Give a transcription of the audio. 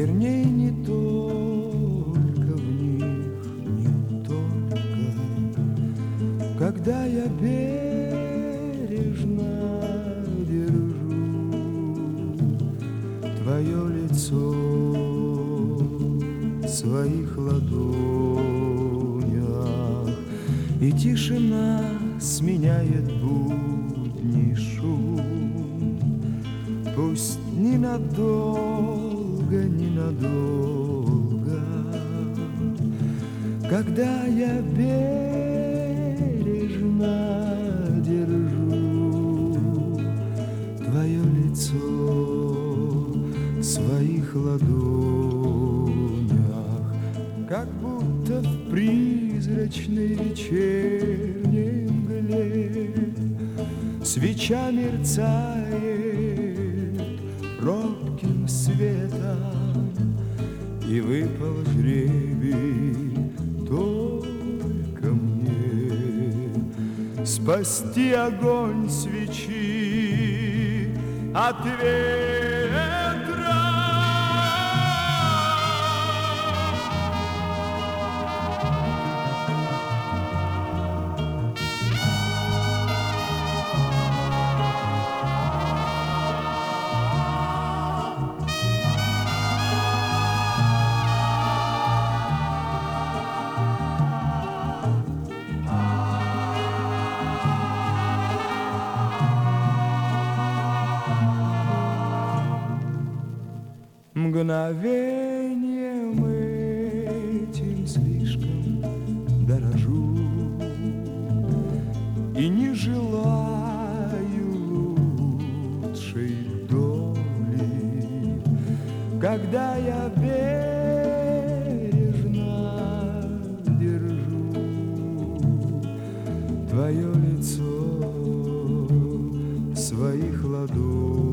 вернее, не только в них, не только. Когда я бережно держу твое лицо в своих ладонях, и тишина сменяет будний шум. Пусть ненадолго, ненадолго, когда я бережно держу твое лицо в своих ладонях, как будто в призрачной вечерней мгле свеча мерцает робким светом, и выпал жребий только мне спасти огонь свечи от ветра. Мгновением этим слишком дорожу и не желаю лучшей доли, когда я бережно держу твое лицо в своих ладонях.